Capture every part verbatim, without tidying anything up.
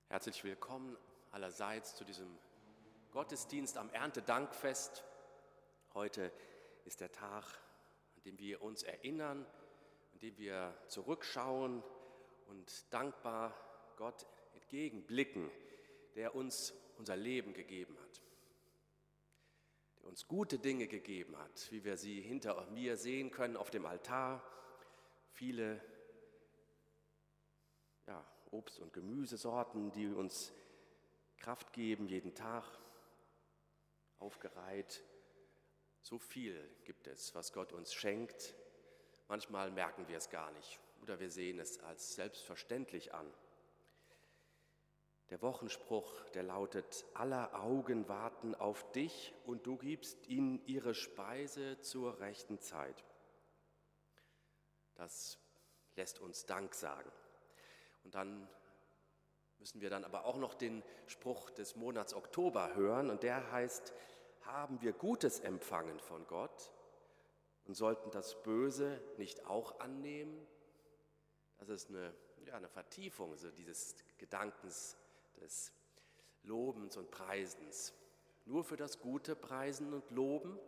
Herzlich willkommen allerseits zu diesem Gottesdienst am Erntedankfest. Heute ist der Tag, an dem wir uns erinnern, an dem wir zurückschauen und dankbar Gott entgegenblicken, der uns unser Leben gegeben hat, der uns gute Dinge gegeben hat, wie wir sie hinter mir sehen können auf dem Altar. Viele ja, Obst- und Gemüsesorten, die uns Kraft geben, jeden Tag, aufgereiht. So viel gibt es, was Gott uns schenkt. Manchmal merken wir es gar nicht oder wir sehen es als selbstverständlich an. Der Wochenspruch, der lautet: Aller Augen warten auf dich und du gibst ihnen ihre Speise zur rechten Zeit. Das lässt uns Dank sagen. Und dann müssen wir dann aber auch noch den Spruch des Monats Oktober hören, und der heißt: Haben wir Gutes empfangen von Gott und sollten das Böse nicht auch annehmen? Das ist eine, ja, eine Vertiefung so dieses Gedankens des Lobens und Preisens. Nur für das Gute preisen und loben?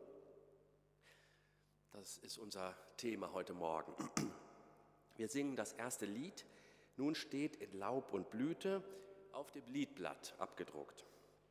Das ist unser Thema heute Morgen. Wir singen das erste Lied. Nun steht in Laub und Blüte auf dem Liedblatt abgedruckt.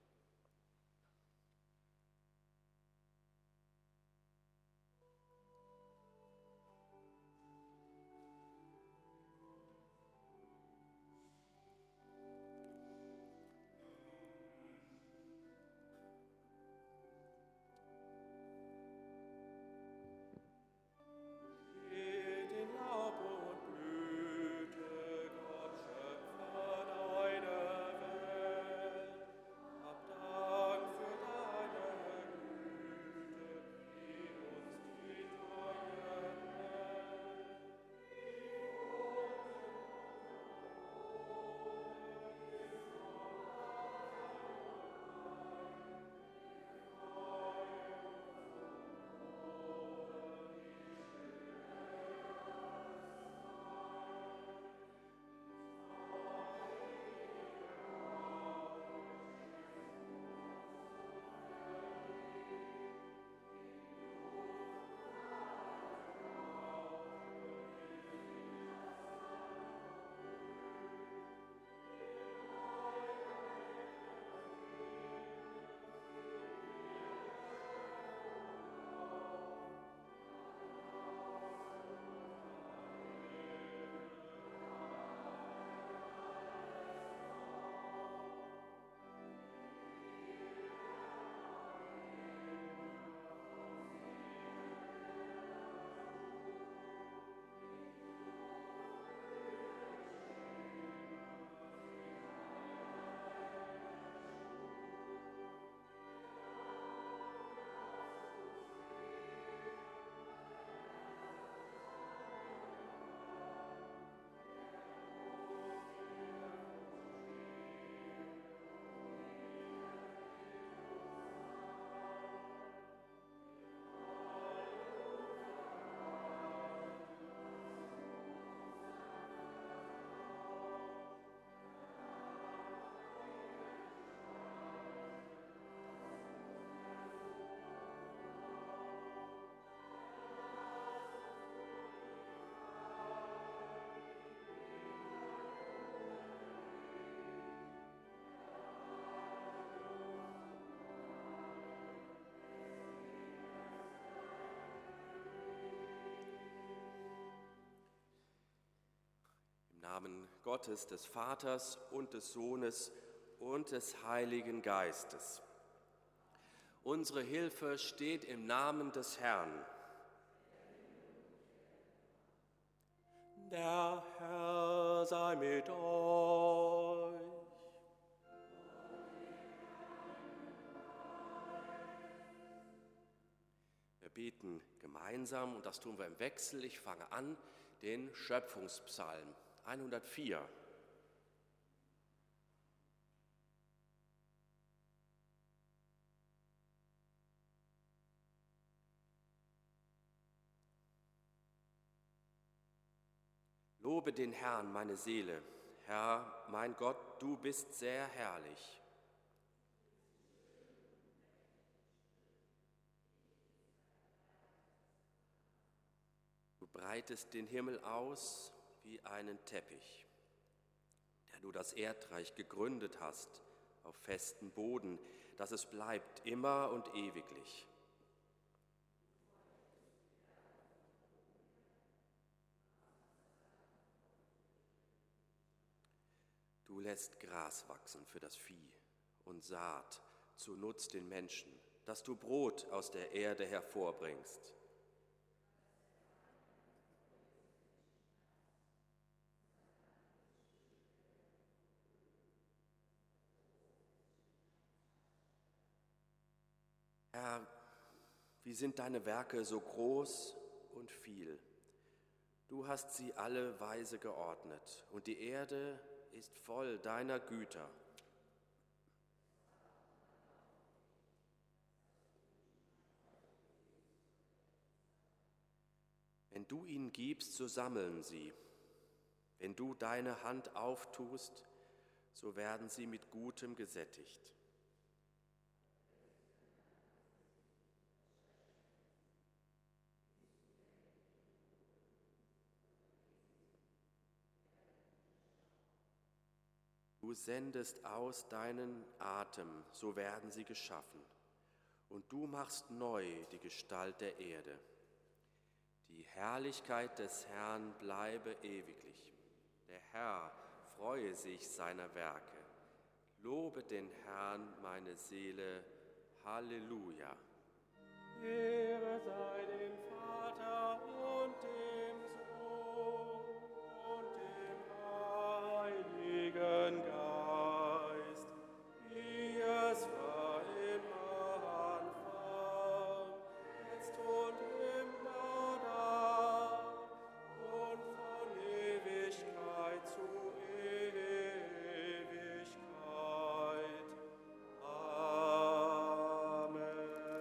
Im Namen Gottes, des Vaters und des Sohnes und des Heiligen Geistes. Unsere Hilfe steht im Namen des Herrn. Der Herr sei mit euch. Wir beten gemeinsam, und das tun wir im Wechsel. Ich fange an, den Schöpfungspsalm hundertvier. Lobe den Herrn, meine Seele. Herr, mein Gott, du bist sehr herrlich. Du breitest den Himmel aus wie einen Teppich, der du das Erdreich gegründet hast auf festen Boden, dass es bleibt immer und ewiglich. Du lässt Gras wachsen für das Vieh und Saat zu Nutz den Menschen, dass du Brot aus der Erde hervorbringst. Herr, wie sind deine Werke so groß und viel? Du hast sie alle weise geordnet, und die Erde ist voll deiner Güter. Wenn du ihnen gibst, so sammeln sie. Wenn du deine Hand auftust, so werden sie mit Gutem gesättigt. Du sendest aus deinen Atem, so werden sie geschaffen, und du machst neu die Gestalt der Erde. Die Herrlichkeit des Herrn bleibe ewiglich. Der Herr freue sich seiner Werke. Lobe den Herrn, meine Seele. Halleluja. Ehre sei dem Vater und dem Sohn und dem Heiligen Geist, wie es war im Anfang, jetzt und immer da und von Ewigkeit zu Ewigkeit. Amen.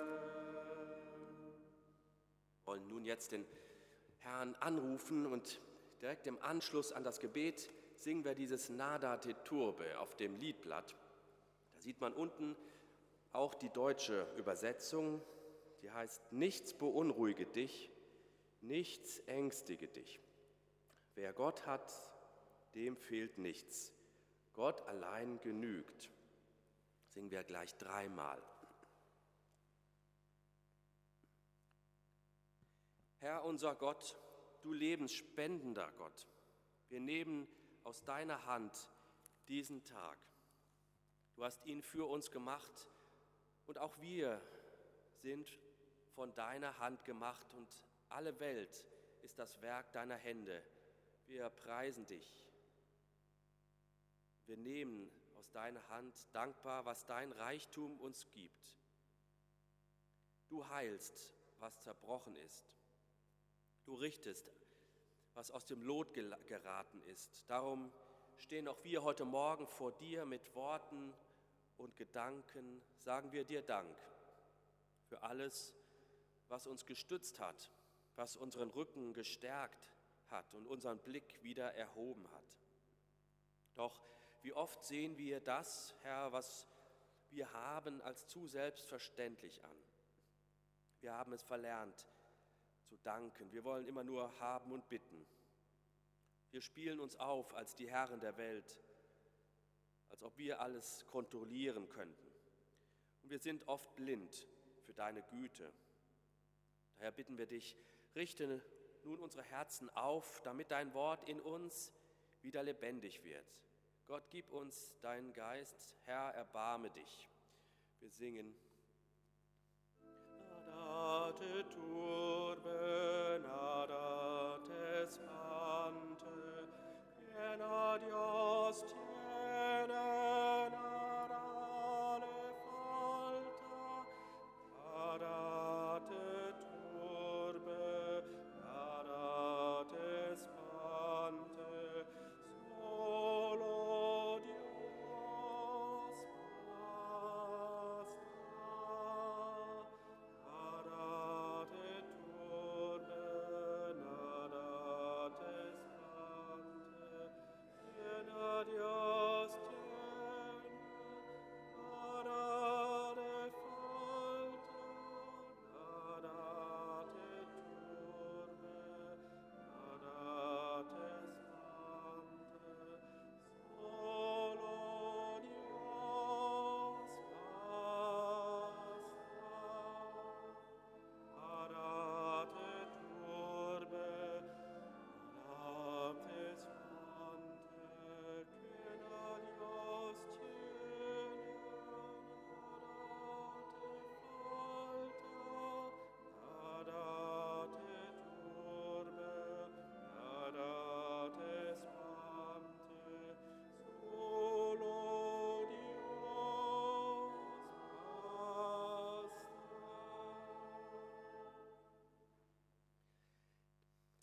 Wir wollen nun jetzt den Herrn anrufen und direkt im Anschluss an das Gebet singen wir dieses Nada te Turbe auf dem Liedblatt. Da sieht man unten auch die deutsche Übersetzung, die heißt: Nichts beunruhige dich, nichts ängstige dich. Wer Gott hat, dem fehlt nichts. Gott allein genügt. Singen wir gleich dreimal. Herr unser Gott, du lebensspendender Gott, wir nehmen aus deiner Hand diesen Tag. Du hast ihn für uns gemacht und auch wir sind von deiner Hand gemacht und alle Welt ist das Werk deiner Hände. Wir preisen dich. Wir nehmen aus deiner Hand dankbar, was dein Reichtum uns gibt. Du heilst, was zerbrochen ist. Du richtest, was aus dem Lot geraten ist. Darum stehen auch wir heute Morgen vor dir mit Worten und Gedanken, sagen wir dir Dank für alles, was uns gestützt hat, was unseren Rücken gestärkt hat und unseren Blick wieder erhoben hat. Doch wie oft sehen wir das, Herr, was wir haben, als zu selbstverständlich an. Wir haben es verlernt zu danken. Wir wollen immer nur haben und bitten. Wir spielen uns auf als die Herren der Welt, als ob wir alles kontrollieren könnten. Und wir sind oft blind für deine Güte. Daher bitten wir dich, richte nun unsere Herzen auf, damit dein Wort in uns wieder lebendig wird. Gott, gib uns deinen Geist, Herr, erbarme dich. Wir singen. Nadate turbe, nadate spante, piena Dios tiene, nadale falta, nadate turbe, nadate spante, solo Dios basta. Nadate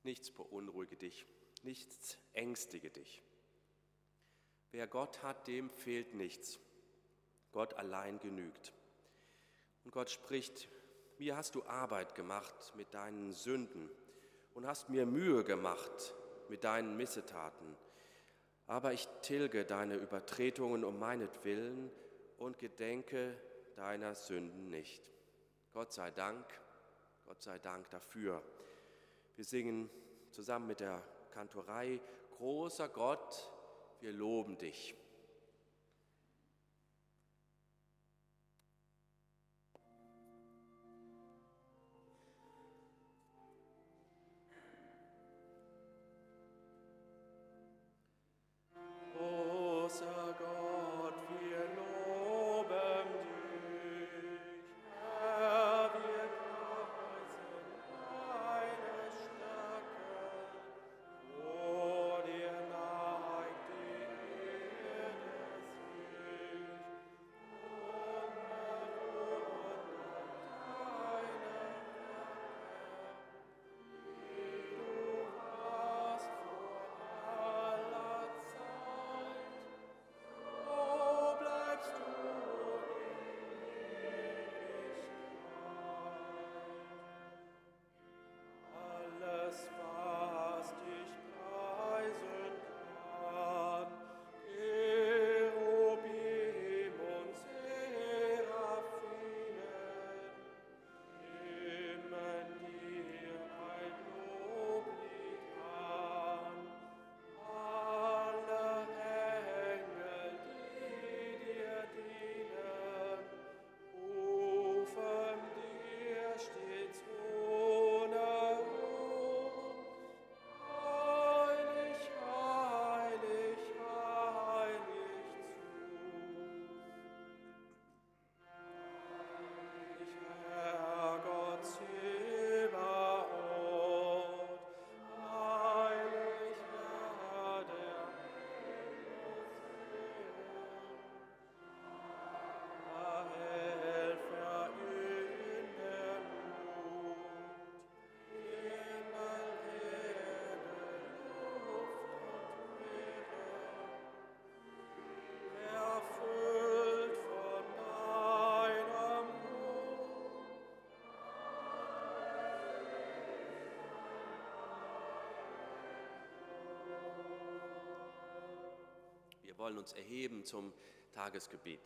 Nichts beunruhige dich, nichts ängstige dich. Wer Gott hat, dem fehlt nichts. Gott allein genügt. Und Gott spricht: Mir hast du Arbeit gemacht mit deinen Sünden und hast mir Mühe gemacht mit deinen Missetaten. Aber ich tilge deine Übertretungen um meinetwillen und gedenke deiner Sünden nicht. Gott sei Dank, Gott sei Dank dafür. Wir singen zusammen mit der Kantorei: Großer Gott, wir loben dich. Großer Gott, wir loben dich. Herr, wir preisen deine Stärke. Vor dir neigt die Erde sich und bewundert deine Werke, die du hast vor aller Zeit. Wo bleibst du in Ewigkeit? Alles, was dich preisen kann, Cherubim und Seraphinen, stimmen dir ein Loblied an. Alle Engel, die dir dienen, rufen dir stets ohne Ruhe: Heilig, heilig, heilig zu. Ich, Herr Gott Zebaoth, heilig Herr der Helfer in der Not, Himmel, Erde, Luft und Meere, erfüllt von deinem Ruhm. Wir wollen uns erheben zum Tagesgebet.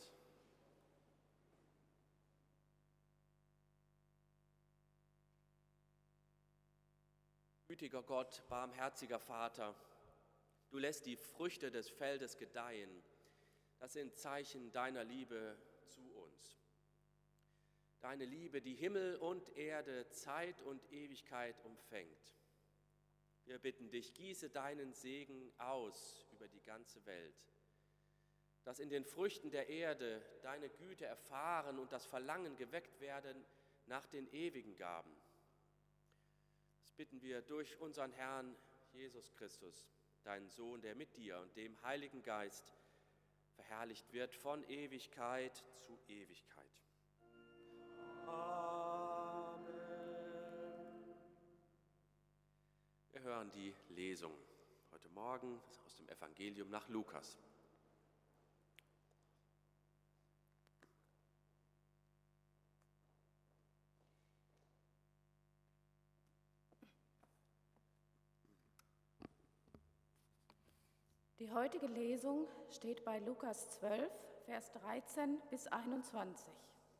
Gütiger Gott, barmherziger Vater, du lässt die Früchte des Feldes gedeihen. Das sind Zeichen deiner Liebe zu uns. Deine Liebe, die Himmel und Erde, Zeit und Ewigkeit umfängt. Wir bitten dich, gieße deinen Segen aus über die ganze Welt, dass in den Früchten der Erde deine Güte erfahren und das Verlangen geweckt werden nach den ewigen Gaben. Das bitten wir durch unseren Herrn Jesus Christus, deinen Sohn, der mit dir und dem Heiligen Geist verherrlicht wird von Ewigkeit zu Ewigkeit. Amen. Wir hören die Lesung heute Morgen aus dem Evangelium nach Lukas. Die heutige Lesung steht bei Lukas zwölf, Vers dreizehn bis einundzwanzig.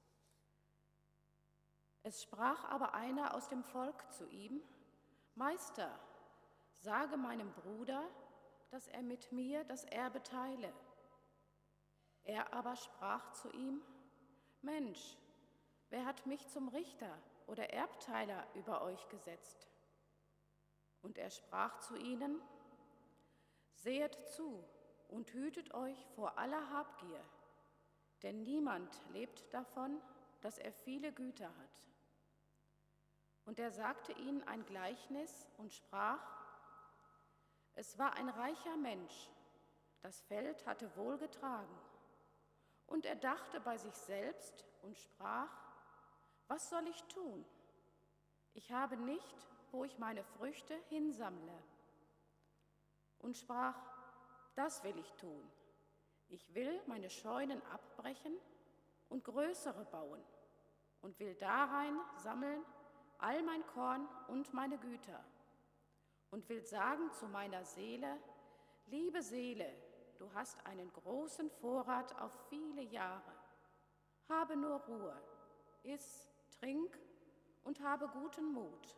Es sprach aber einer aus dem Volk zu ihm: Meister, sage meinem Bruder, dass er mit mir das Erbe teile. Er aber sprach zu ihm: Mensch, wer hat mich zum Richter oder Erbteiler über euch gesetzt? Und er sprach zu ihnen: Sehet zu und hütet euch vor aller Habgier, denn niemand lebt davon, dass er viele Güter hat. Und er sagte ihnen ein Gleichnis und sprach: Es war ein reicher Mensch, das Feld hatte wohl getragen. Und er dachte bei sich selbst und sprach: Was soll ich tun? Ich habe nicht, wo ich meine Früchte hinsammle. Und sprach, das will ich tun. Ich will meine Scheunen abbrechen und größere bauen und will darein sammeln all mein Korn und meine Güter und will sagen zu meiner Seele, liebe Seele, du hast einen großen Vorrat auf viele Jahre. Habe nur Ruhe, iss, trink und habe guten Mut.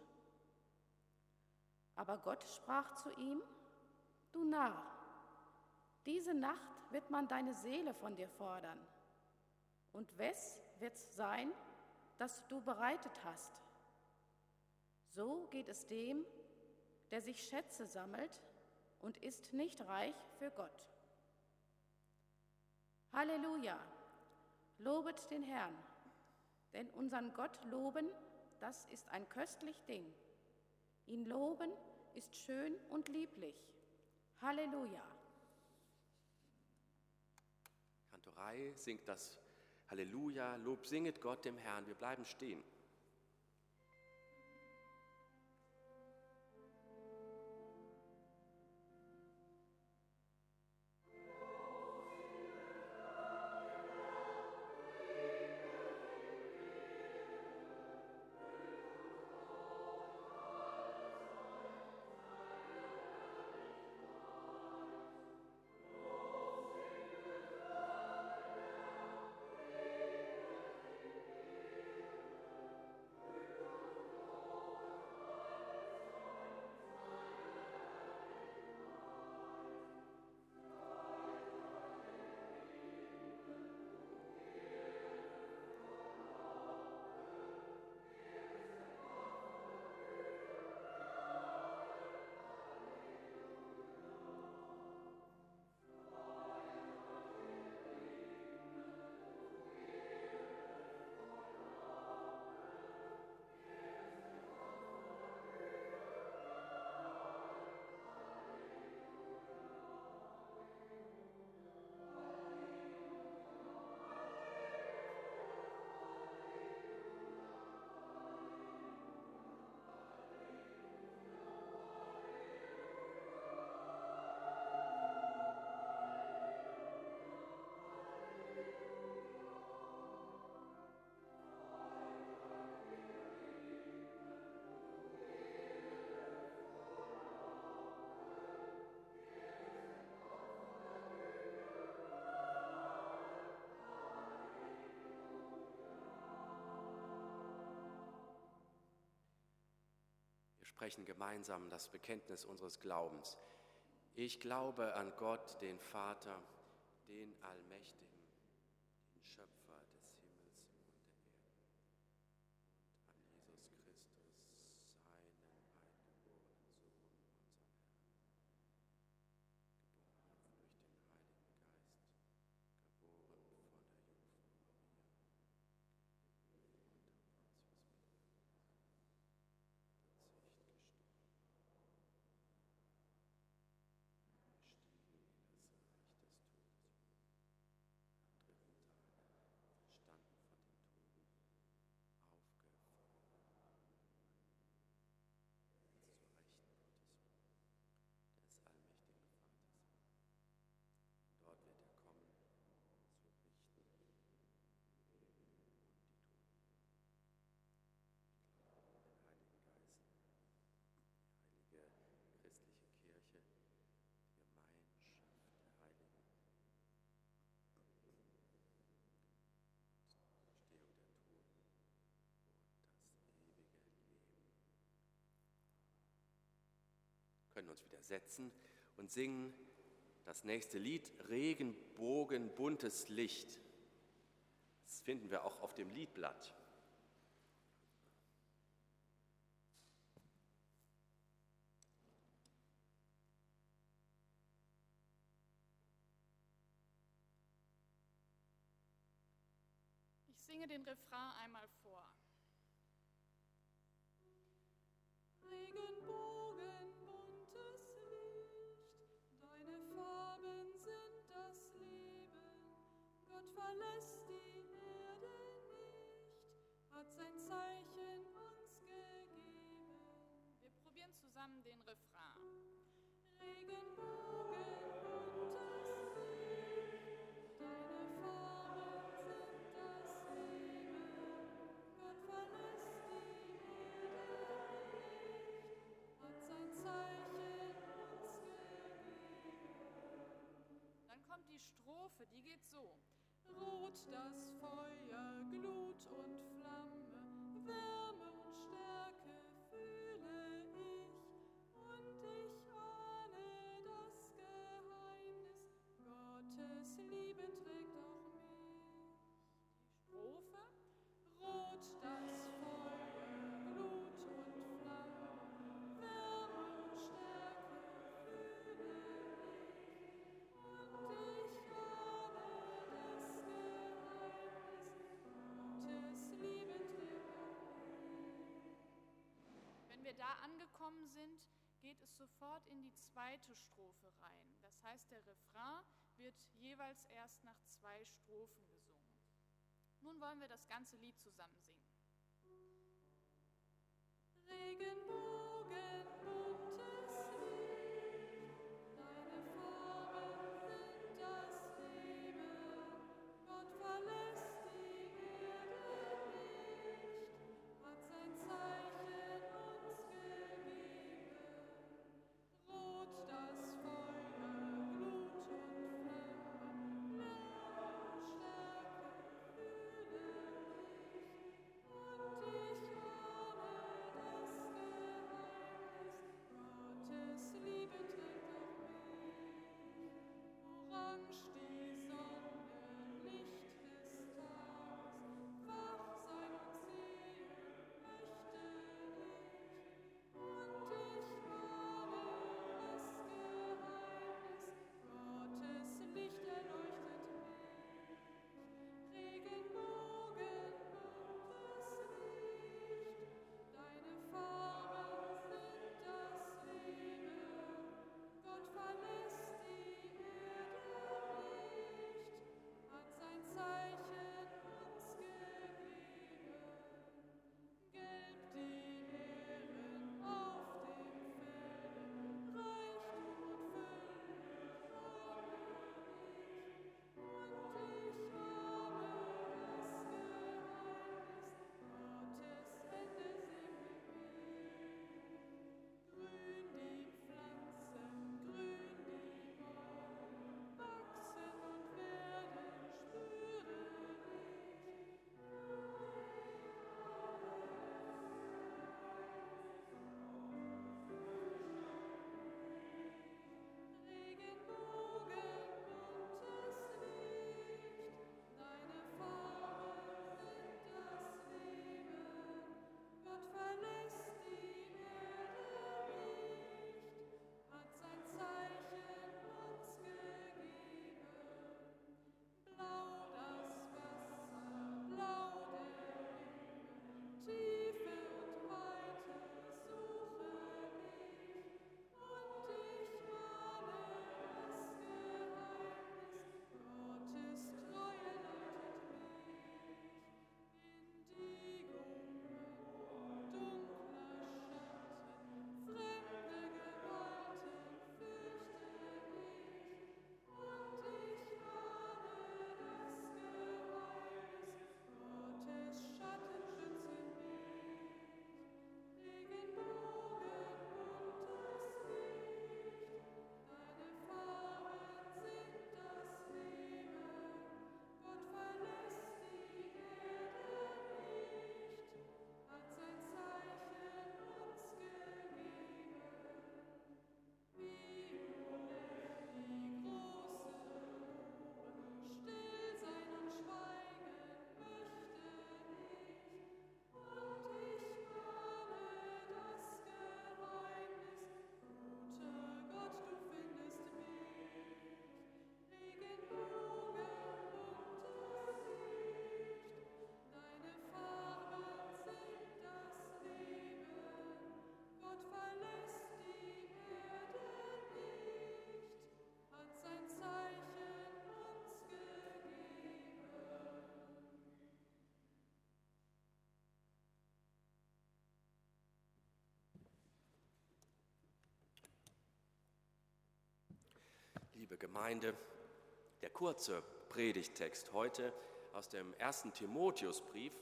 Aber Gott sprach zu ihm, du Narr, diese Nacht wird man deine Seele von dir fordern. Und wes wird's sein, das du bereitet hast? So geht es dem, der sich Schätze sammelt und ist nicht reich für Gott. Halleluja! Lobet den Herrn, denn unseren Gott loben, das ist ein köstlich Ding. Ihn loben ist schön und lieblich. Halleluja! Kantorei singt das Halleluja, Lob singet Gott dem Herrn. Wir bleiben stehen. Wir sprechen gemeinsam das Bekenntnis unseres Glaubens. Ich glaube an Gott, den Vater, den Allmächtigen, den Schöpfer des Himmels und der Erde, und an Jesus Christus, seinen eingeborenen Sohn, unseren Herrn, geboren durch den Heiligen können uns wieder setzen und singen das nächste Lied, Regenbogen, buntes Licht. Das finden wir auch auf dem Liedblatt. Ich singe den Refrain einmal vor. Regenbogen, buntes Licht, deine Farben sind das Leben. Gott verlässt die Erde nicht, hat sein Zeichen uns gegeben. Wir zusammen den Refrain. Regenbogen, buntes Licht, deine Farben sind das Leben. Gott verlässt die Erde nicht, hat sein Zeichen uns gegeben. Dann kommt die Strophe, die geht so. Rot das Feuer, Glut und Flamme, Wärme und Stärke fühle ich, und ich ahne das Geheimnis, Gottes Liebe trägt auch mich. Die Strophe. Rot das Feuer, Glut und Flamme, Wärme und Stärke fühle ich, und ich ahne das Geheimnis, Gottes Liebe trägt auch mich. Wenn wir da angekommen sind, geht es sofort in die zweite Strophe rein. Das heißt, der Refrain wird jeweils erst nach zwei Strophen gesungen. Nun wollen wir das ganze Lied zusammen singen. Regenbogen, buntes Licht, deine Farben sind das Leben. Gott verlässt die Erde nicht, hat sein Zeichen uns gegeben. Rot das Feuer, Glut und Flamme, Wärme und Stärke fühle ich, und ich ahne das Geheimnis, Liebe Gemeinde, der kurze Predigttext heute aus dem ersten Timotheusbrief,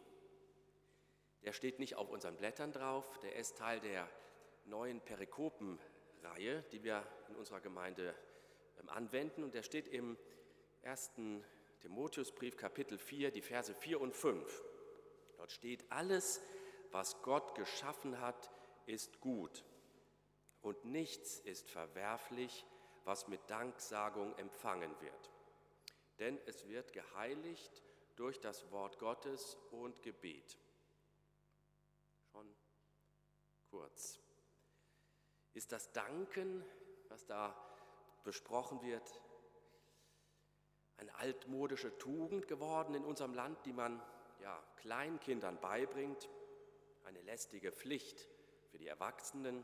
der steht nicht auf unseren Blättern drauf, der ist Teil der neuen Perikopenreihe, die wir in unserer Gemeinde ähm, anwenden, und der steht im ersten Timotheusbrief Kapitel vier, die Verse vier und fünf. Dort steht: Alles, was Gott geschaffen hat, ist gut, und nichts ist verwerflich, was mit Danksagung empfangen wird. Denn es wird geheiligt durch das Wort Gottes und Gebet. Schon kurz. Ist das Danken, was da besprochen wird, eine altmodische Tugend geworden in unserem Land, die man ja, Kleinkindern beibringt, eine lästige Pflicht für die Erwachsenen?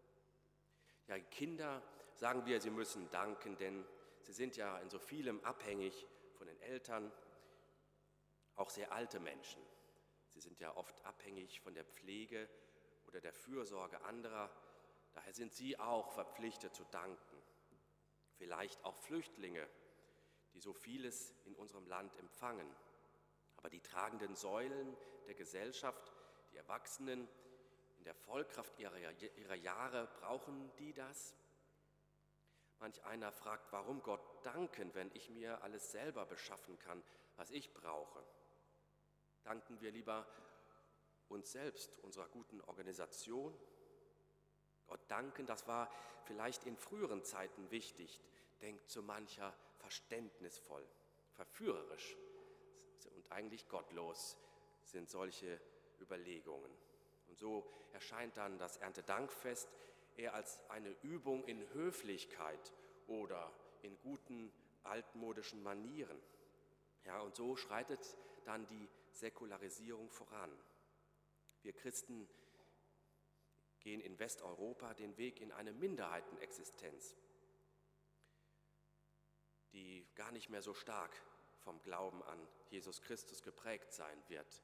Ja, Kinder, sagen wir, sie müssen danken, denn sie sind ja in so vielem abhängig von den Eltern, auch sehr alte Menschen. Sie sind ja oft abhängig von der Pflege oder der Fürsorge anderer. Daher sind sie auch verpflichtet zu danken. Vielleicht auch Flüchtlinge, die so vieles in unserem Land empfangen. Aber die tragenden Säulen der Gesellschaft, die Erwachsenen in der Vollkraft ihrer, ihrer Jahre, brauchen die das? Manch einer fragt, warum Gott danken, wenn ich mir alles selber beschaffen kann, was ich brauche? Danken wir lieber uns selbst, unserer guten Organisation? Gott danken, das war vielleicht in früheren Zeiten wichtig, denkt so mancher verständnisvoll, verführerisch und eigentlich gottlos sind solche Überlegungen. Und so erscheint dann das Erntedankfest eher als eine Übung in Höflichkeit oder in guten altmodischen Manieren. Ja, und so schreitet dann die Säkularisierung voran. Wir Christen gehen in Westeuropa den Weg in eine Minderheitenexistenz, die gar nicht mehr so stark vom Glauben an Jesus Christus geprägt sein wird.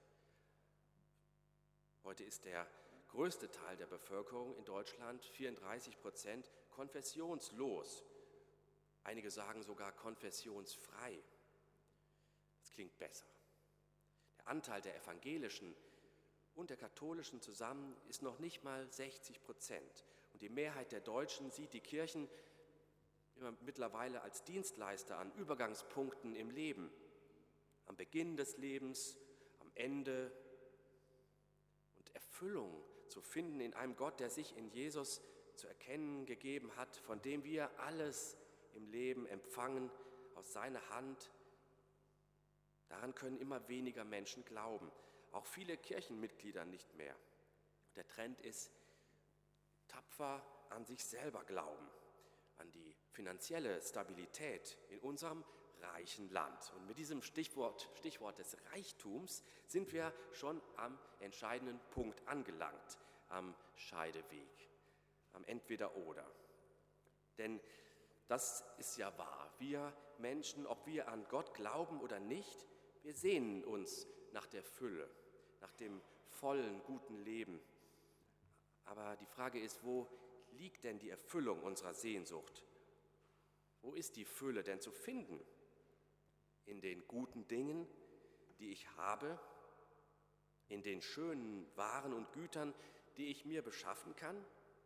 Heute ist der größte Teil der Bevölkerung in Deutschland, vierunddreißig Prozent, konfessionslos. Einige sagen sogar konfessionsfrei. Das klingt besser. Der Anteil der evangelischen und der katholischen zusammen ist noch nicht mal sechzig Prozent. Und die Mehrheit der Deutschen sieht die Kirchen immer mittlerweile als Dienstleister an Übergangspunkten im Leben, am Beginn des Lebens, am Ende, und Erfüllung zu finden in einem Gott, der sich in Jesus zu erkennen gegeben hat, von dem wir alles im Leben empfangen aus seiner Hand. Daran können immer weniger Menschen glauben, auch viele Kirchenmitglieder nicht mehr. Der Trend ist tapfer an sich selber glauben, an die finanzielle Stabilität in unserem reichen Land. Und mit diesem Stichwort, Stichwort des Reichtums sind wir schon am entscheidenden Punkt angelangt, am Scheideweg, am Entweder-Oder. Denn das ist ja wahr. Wir Menschen, ob wir an Gott glauben oder nicht, wir sehnen uns nach der Fülle, nach dem vollen, guten Leben. Aber die Frage ist, wo liegt denn die Erfüllung unserer Sehnsucht? Wo ist die Fülle denn zu finden? In den guten Dingen, die ich habe, in den schönen Waren und Gütern, die ich mir beschaffen kann?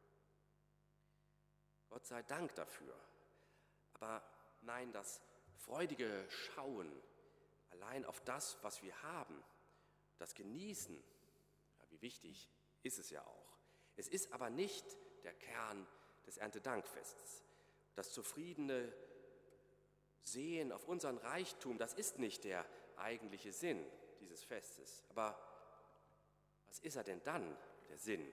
Gott sei Dank dafür. Aber nein, das freudige Schauen allein auf das, was wir haben, das Genießen, ja, wie wichtig ist es ja auch. Es ist aber nicht der Kern des Erntedankfestes. Das zufriedene Sehen auf unseren Reichtum, das ist nicht der eigentliche Sinn dieses Festes. Aber was ist er denn dann, der Sinn?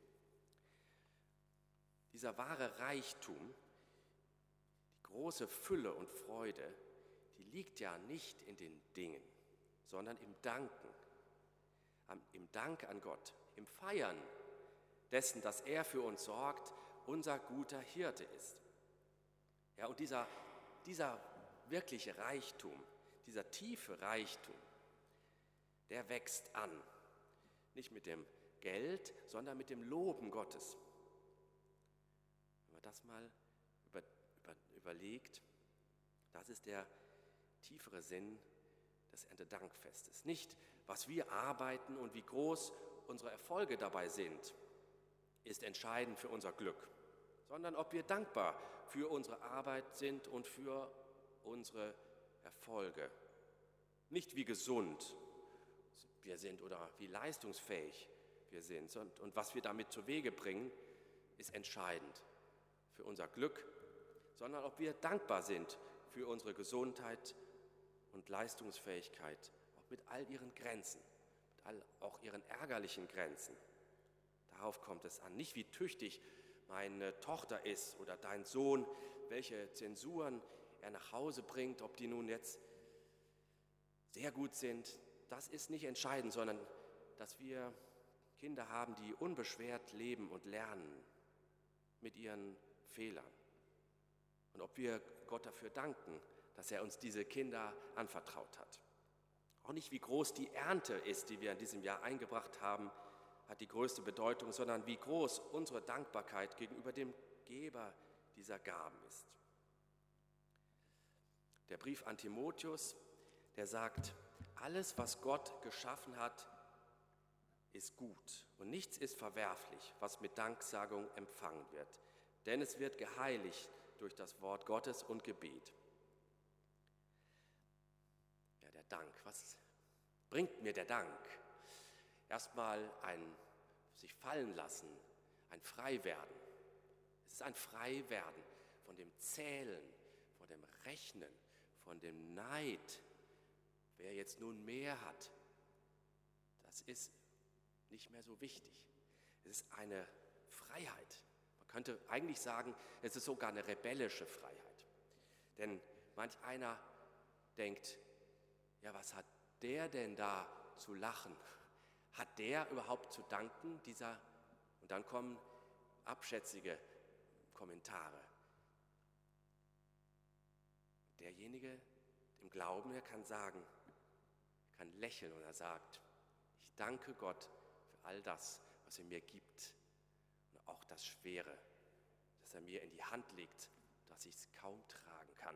Dieser wahre Reichtum, die große Fülle und Freude, die liegt ja nicht in den Dingen, sondern im Danken, im Dank an Gott, im Feiern dessen, dass er für uns sorgt, unser guter Hirte ist. Ja, und dieser, dieser wirkliche Reichtum, dieser tiefe Reichtum, der wächst an. Nicht mit dem Geld, sondern mit dem Loben Gottes. Wenn man das mal über, über, überlegt, Das ist der tiefere Sinn des Erntedankfestes. Nicht, was wir arbeiten und wie groß unsere Erfolge dabei sind, ist entscheidend für unser Glück, sondern ob wir dankbar für unsere Arbeit sind und für unsere Erfolge. Nicht wie gesund wir sind oder wie leistungsfähig wir sind. Und, und was wir damit zu Wege bringen, ist entscheidend für unser Glück, sondern ob wir dankbar sind für unsere Gesundheit und Leistungsfähigkeit, auch mit all ihren Grenzen, mit all auch ihren ärgerlichen Grenzen. Darauf kommt es an, nicht wie tüchtig meine Tochter ist oder dein Sohn, welche Zensuren er nach Hause bringt, ob die nun jetzt sehr gut sind, das ist nicht entscheidend, sondern dass wir Kinder haben, die unbeschwert leben und lernen mit ihren Fehlern. Und ob wir Gott dafür danken, dass er uns diese Kinder anvertraut hat. Auch nicht, wie groß die Ernte ist, die wir in diesem Jahr eingebracht haben, hat die größte Bedeutung, sondern wie groß unsere Dankbarkeit gegenüber dem Geber dieser Gaben ist. Der Brief an Timotheus, der sagt, alles, was Gott geschaffen hat, ist gut und nichts ist verwerflich, was mit Danksagung empfangen wird, denn es wird geheiligt durch das Wort Gottes und Gebet. Ja, der Dank, was bringt mir der Dank? Erstmal ein sich fallen lassen, ein Freiwerden. Es ist ein Freiwerden von dem Zählen, von dem Rechnen, von dem Neid. Wer jetzt nun mehr hat, das ist nicht mehr so wichtig. Es ist eine Freiheit. Man könnte eigentlich sagen, es ist sogar eine rebellische Freiheit. Denn manch einer denkt, ja, was hat der denn da zu lachen? Hat der überhaupt zu danken, dieser? Und dann kommen abschätzige Kommentare. Derjenige im Glauben, er kann sagen, kann lächeln und er sagt, ich danke Gott für all das, was er mir gibt und auch das Schwere, das er mir in die Hand legt, dass ich es kaum tragen kann.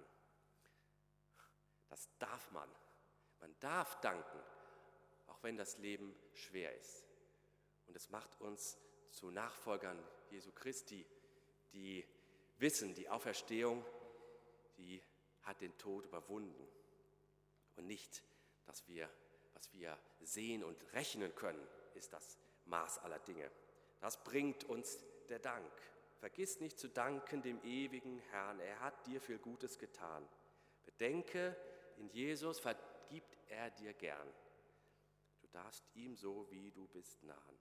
Das darf man. Man darf danken, auch wenn das Leben schwer ist. Und es macht uns zu Nachfolgern Jesu Christi, die wissen, die Auferstehung, die hat den Tod überwunden. Und nicht, dass wir, was wir sehen und rechnen können, ist das Maß aller Dinge. Das bringt uns der Dank. Vergiss nicht zu danken dem ewigen Herrn. Er hat dir viel Gutes getan. Bedenke, in Jesus vergibt er dir gern. Du darfst ihm so, wie du bist, nahen.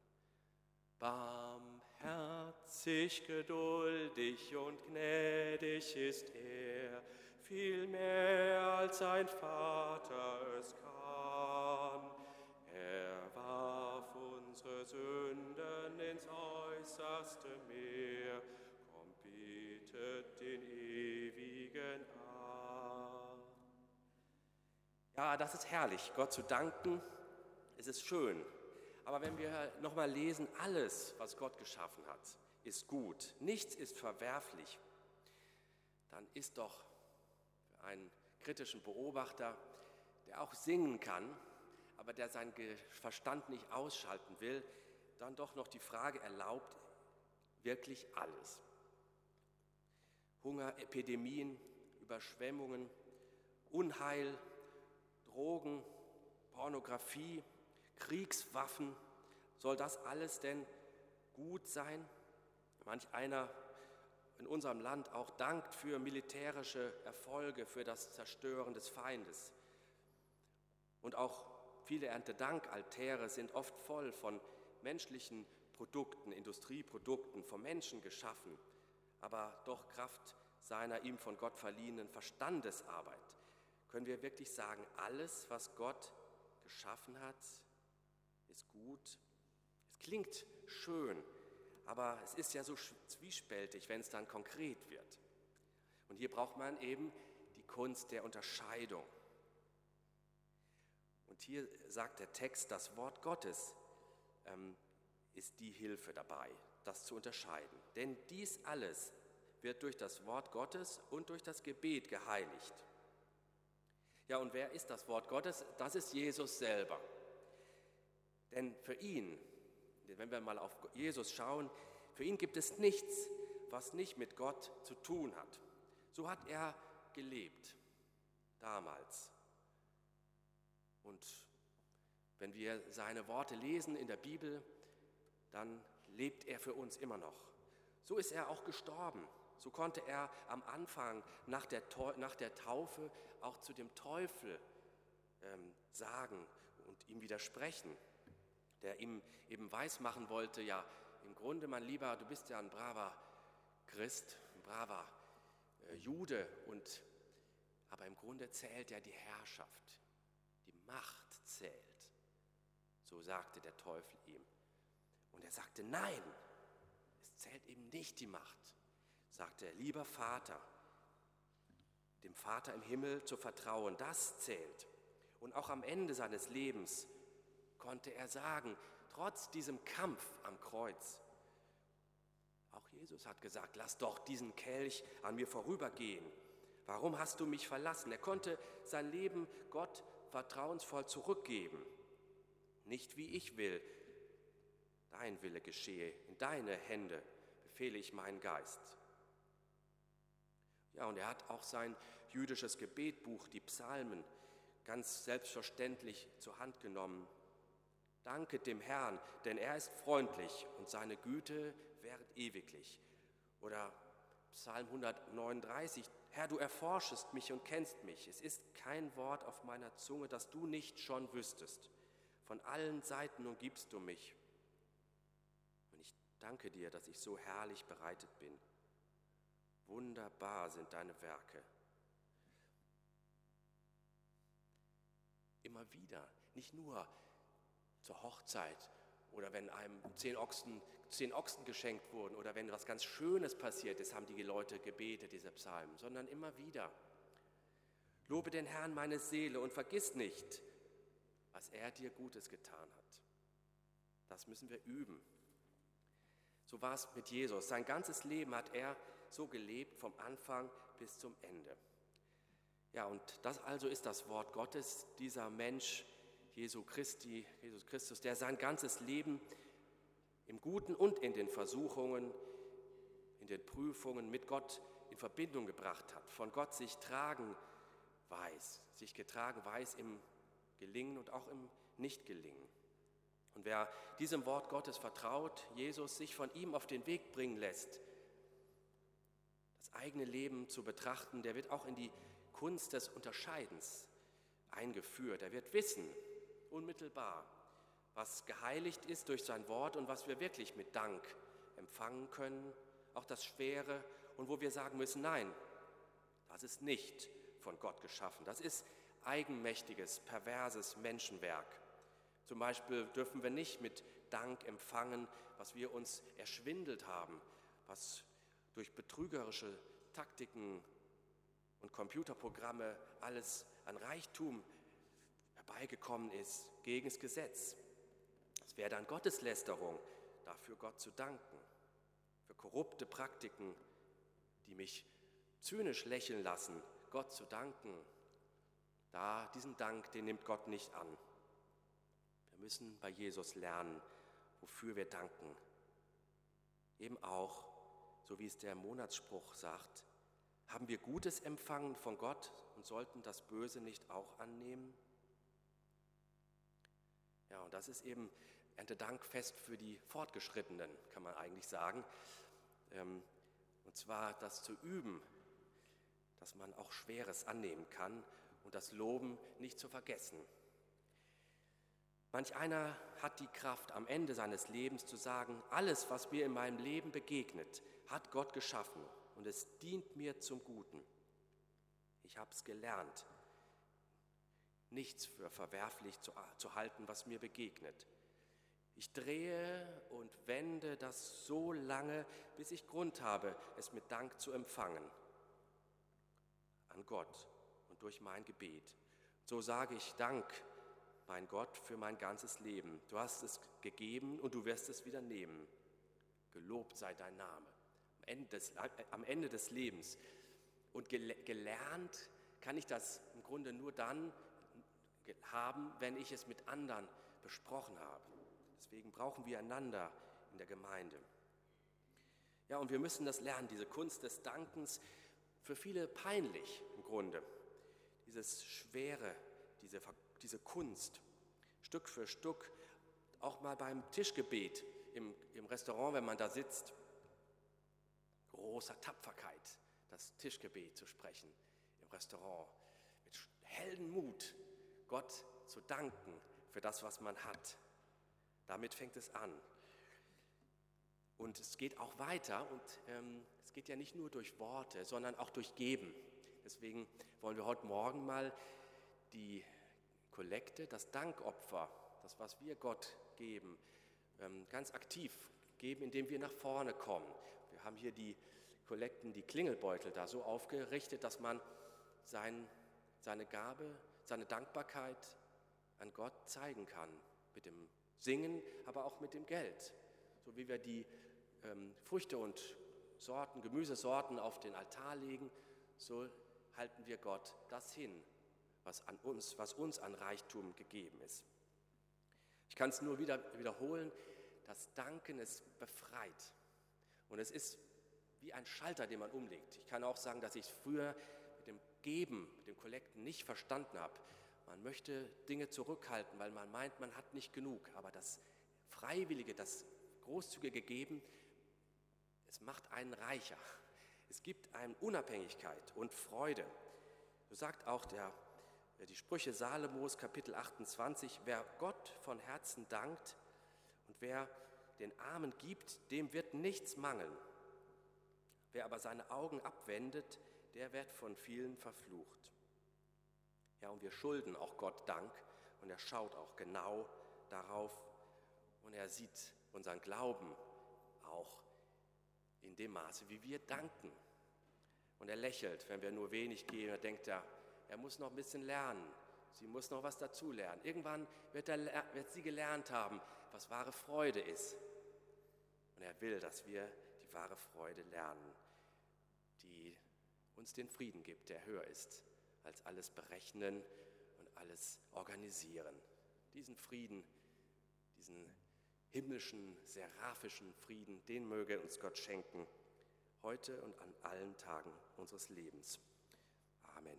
Barmherzig, geduldig und gnädig ist er, viel mehr als ein Vater es kann. Er warf unsere Sünden ins äußerste Meer, komm, betet den Ewigen an. Ja, das ist herrlich, Gott zu danken. Es ist schön. Aber wenn wir nochmal lesen, alles, was Gott geschaffen hat, ist gut. Nichts ist verwerflich. Dann ist doch für einen kritischen Beobachter, der auch singen kann, aber der seinen Verstand nicht ausschalten will, dann doch noch die Frage erlaubt, wirklich alles. Hunger, Epidemien, Überschwemmungen, Unheil, Drogen, Pornografie, Kriegswaffen, soll das alles denn gut sein? Manch einer in unserem Land auch dankt für militärische Erfolge, für das Zerstören des Feindes. Und auch viele Erntedankaltäre sind oft voll von menschlichen Produkten, Industrieprodukten, vom Menschen geschaffen, aber doch Kraft seiner ihm von Gott verliehenen Verstandesarbeit. Können wir wirklich sagen, alles, was Gott geschaffen hat, ist gut? Es klingt schön, aber es ist ja so zwiespältig, wenn es dann konkret wird. Und hier braucht man eben die Kunst der Unterscheidung. Und hier sagt der Text, das Wort Gottes ähm, ist die Hilfe dabei, das zu unterscheiden. Denn dies alles wird durch das Wort Gottes und durch das Gebet geheiligt. Ja, und wer ist das Wort Gottes? Das ist Jesus selber. Denn für ihn, wenn wir mal auf Jesus schauen, für ihn gibt es nichts, was nicht mit Gott zu tun hat. So hat er gelebt, damals. Und wenn wir seine Worte lesen in der Bibel, dann lebt er für uns immer noch. So ist er auch gestorben. So konnte er am Anfang nach der, nach der Taufe auch zu dem Teufel ähm, sagen und ihm widersprechen, der ihm eben weismachen wollte, ja, im Grunde, mein Lieber, du bist ja ein braver Christ, ein braver äh, Jude, und, aber im Grunde zählt ja die Herrschaft, die Macht zählt. So sagte der Teufel ihm. Und er sagte, nein, es zählt eben nicht die Macht. Sagte er, lieber Vater, dem Vater im Himmel zu vertrauen, das zählt. Und auch am Ende seines Lebens konnte er sagen, trotz diesem Kampf am Kreuz, auch Jesus hat gesagt, lass doch diesen Kelch an mir vorübergehen. Warum hast du mich verlassen? Er konnte sein Leben Gott vertrauensvoll zurückgeben. Nicht wie ich will, dein Wille geschehe, in deine Hände befehle ich meinen Geist. Ja, und er hat auch sein jüdisches Gebetbuch, die Psalmen, ganz selbstverständlich zur Hand genommen. Danket dem Herrn, denn er ist freundlich und seine Güte währet ewiglich. Oder Psalm hundertneununddreißig, Herr, du erforschest mich und kennst mich. Es ist kein Wort auf meiner Zunge, das du nicht schon wüsstest. Von allen Seiten umgibst du mich. Und ich danke dir, dass ich so herrlich bereitet bin. Wunderbar sind deine Werke. Immer wieder, nicht nur zur Hochzeit oder wenn einem zehn Ochsen, zehn Ochsen geschenkt wurden oder wenn was ganz Schönes passiert ist, haben die Leute gebetet, diese Psalmen, sondern immer wieder. Lobe den Herrn meine Seele und vergiss nicht, was er dir Gutes getan hat. Das müssen wir üben. So war es mit Jesus. Sein ganzes Leben hat er so gelebt, vom Anfang bis zum Ende. Ja, und das also ist das Wort Gottes, dieser Mensch, Jesu Christi, Jesus Christus, der sein ganzes Leben im Guten und in den Versuchungen, in den Prüfungen mit Gott in Verbindung gebracht hat, von Gott sich tragen weiß, sich getragen weiß im Gelingen und auch im Nichtgelingen. Und wer diesem Wort Gottes vertraut, Jesus sich von ihm auf den Weg bringen lässt, das eigene Leben zu betrachten, der wird auch in die Kunst des Unterscheidens eingeführt. Er wird wissen, unmittelbar, was geheiligt ist durch sein Wort und was wir wirklich mit Dank empfangen können, auch das Schwere und wo wir sagen müssen, nein, das ist nicht von Gott geschaffen, das ist eigenmächtiges, perverses Menschenwerk. Zum Beispiel dürfen wir nicht mit Dank empfangen, was wir uns erschwindelt haben, was durch betrügerische Taktiken und Computerprogramme alles an Reichtum herbeigekommen ist, gegen das Gesetz. Es wäre dann Gotteslästerung, dafür Gott zu danken, für korrupte Praktiken, die mich zynisch lächeln lassen, Gott zu danken. Da, diesen Dank, den nimmt Gott nicht an. Wir müssen bei Jesus lernen, wofür wir danken. Eben auch, so wie es der Monatsspruch sagt, haben wir Gutes empfangen von Gott und sollten das Böse nicht auch annehmen? Ja, und das ist eben Erntedankfest für die Fortgeschrittenen, kann man eigentlich sagen. Und zwar das zu üben, dass man auch Schweres annehmen kann und das Loben nicht zu vergessen. Manch einer hat die Kraft, am Ende seines Lebens zu sagen, alles, was mir in meinem Leben begegnet, hat Gott geschaffen und es dient mir zum Guten. Ich habe es gelernt, nichts für verwerflich zu, zu halten, was mir begegnet. Ich drehe und wende das so lange, bis ich Grund habe, es mit Dank zu empfangen. An Gott und durch mein Gebet. So sage ich Dank, mein Gott, für mein ganzes Leben. Du hast es gegeben und du wirst es wieder nehmen. Gelobt sei dein Name. Am Ende des, am Ende des Lebens. Und gelernt kann ich das im Grunde nur dann haben, wenn ich es mit anderen besprochen habe. Deswegen brauchen wir einander in der Gemeinde. Ja, und wir müssen das lernen, diese Kunst des Dankens, für viele peinlich im Grunde. Dieses Schwere, diese, diese Kunst, Stück für Stück, auch mal beim Tischgebet im, im Restaurant, wenn man da sitzt, großer Tapferkeit, das Tischgebet zu sprechen im Restaurant, mit Heldenmut, Gott zu danken für das, was man hat. Damit fängt es an. Und es geht auch weiter und ähm, es geht ja nicht nur durch Worte, sondern auch durch Geben. Deswegen wollen wir heute Morgen mal die Kollekte, das Dankopfer, das, was wir Gott geben, ähm, ganz aktiv geben, indem wir nach vorne kommen. Wir haben hier die Kollekten, die Klingelbeutel da so aufgerichtet, dass man sein, seine Gabe, seine Dankbarkeit an Gott zeigen kann. Mit dem Singen, aber auch mit dem Geld. So wie wir die ähm, Früchte und Sorten, Gemüsesorten auf den Altar legen, so halten wir Gott das hin, was, an uns, was uns an Reichtum gegeben ist. Ich kann es nur wieder wiederholen, das Danken ist befreit. Und es ist wie ein Schalter, den man umlegt. Ich kann auch sagen, dass ich es früher mit dem Geben, mit dem Kollekten nicht verstanden habe. Man möchte Dinge zurückhalten, weil man meint, man hat nicht genug. Aber das Freiwillige, das großzügige Geben, es macht einen reicher. Es gibt einem Unabhängigkeit und Freude. So sagt auch der, die Sprüche Salomos, Kapitel achtundzwanzig, wer Gott von Herzen dankt und wer den Armen gibt, dem wird nichts mangeln. Wer aber seine Augen abwendet, der wird von vielen verflucht. Ja, und wir schulden auch Gott Dank und er schaut auch genau darauf und er sieht unseren Glauben auch in dem Maße, wie wir danken. Und er lächelt, wenn wir nur wenig geben, er denkt, er, er muss noch ein bisschen lernen, sie muss noch was dazu lernen. Irgendwann wird, er, wird sie gelernt haben, was wahre Freude ist. Und er will, dass wir die wahre Freude lernen, die uns den Frieden gibt, der höher ist als alles berechnen und alles organisieren. Diesen Frieden, diesen himmlischen, seraphischen Frieden, den möge uns Gott schenken, heute und an allen Tagen unseres Lebens. Amen.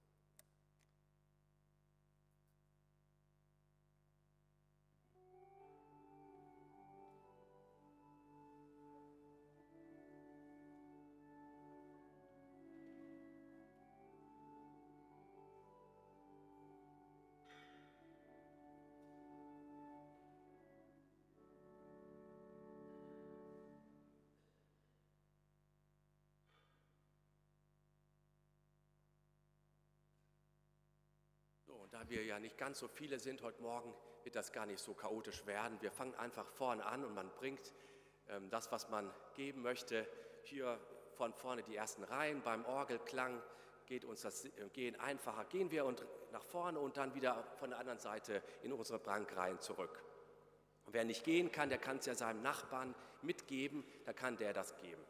Und da wir ja nicht ganz so viele sind heute Morgen, wird das gar nicht so chaotisch werden. Wir fangen einfach vorne an und man bringt ähm, das, was man geben möchte, hier von vorne die ersten Reihen. Beim Orgelklang geht uns das äh, Gehen einfacher. Gehen wir und nach vorne und dann wieder von der anderen Seite in unsere Brankreihen zurück. Und wer nicht gehen kann, der kann es ja seinem Nachbarn mitgeben, da kann der das geben.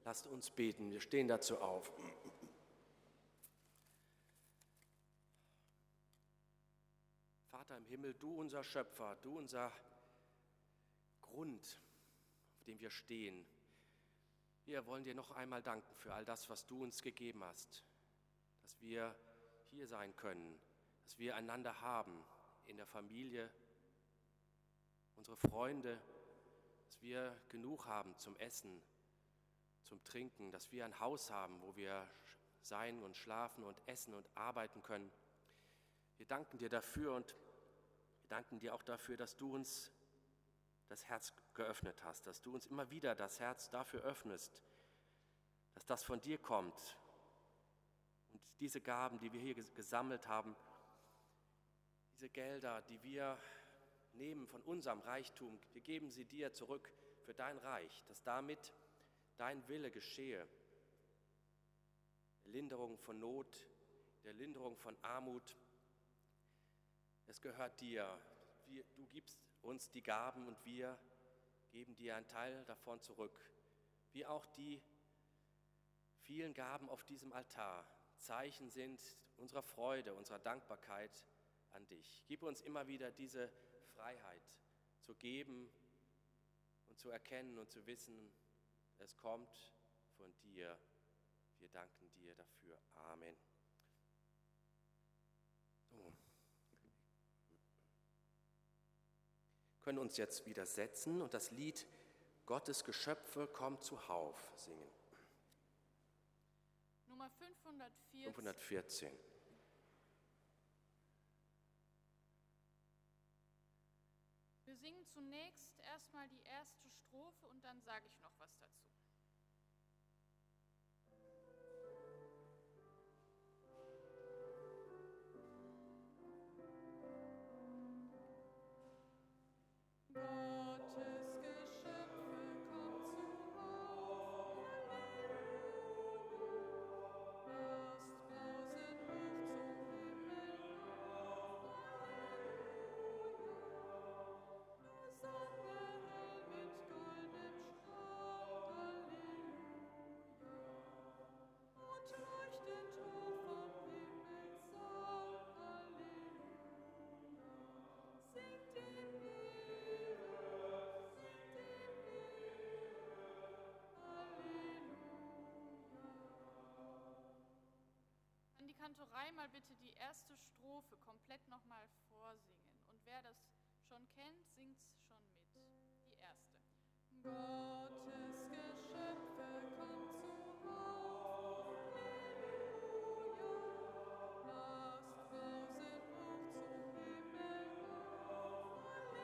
Lasst uns beten, wir stehen dazu auf. Vater im Himmel, du unser Schöpfer, du unser Grund, auf dem wir stehen. Wir wollen dir noch einmal danken für all das, was du uns gegeben hast, dass wir hier sein können, dass wir einander haben in der Familie, unsere Freunde, dass wir genug haben zum Essen, zum Trinken, dass wir ein Haus haben, wo wir sein und schlafen und essen und arbeiten können. Wir danken dir dafür und wir danken dir auch dafür, dass du uns das Herz geöffnet hast, dass du uns immer wieder das Herz dafür öffnest, dass das von dir kommt. Und diese Gaben, die wir hier gesammelt haben, diese Gelder, die wir nehmen von unserem Reichtum, wir geben sie dir zurück für dein Reich, dass damit dein Wille geschehe. Der Linderung von Not, der Linderung von Armut, es gehört dir. Wir, du gibst uns die Gaben und wir geben dir einen Teil davon zurück. Wie auch die vielen Gaben auf diesem Altar Zeichen sind unserer Freude, unserer Dankbarkeit an dich. Gib uns immer wieder diese Freiheit zu geben und zu erkennen und zu wissen, es kommt von dir. Wir danken dir dafür. Amen. So. Wir können uns jetzt wieder setzen und das Lied Gottes Geschöpfe kommt zuhauf singen. Nummer fünfhundertvierzehn. fünfhundertvierzehn. Wir singen zunächst erstmal die erste Strophe und dann sage ich noch was dazu. Gottes Geschöpfe kommt zuhauf, Halleluja. Lasst brausen hoch zum Himmel auf, Halleluja. Die Sonne hell mit goldenem Strahl, Halleluja. Und leuchtend hoch vom Himmelssaal, Halleluja. Singt ihm An die Kantorei mal bitte die erste Strophe komplett nochmal vorsingen. Und wer das schon kennt, singt's schon mit. Die erste. Gottes Geschöpfe kommt zuhauf, Halleluja. Lasst brausen hoch zum Himmel auf,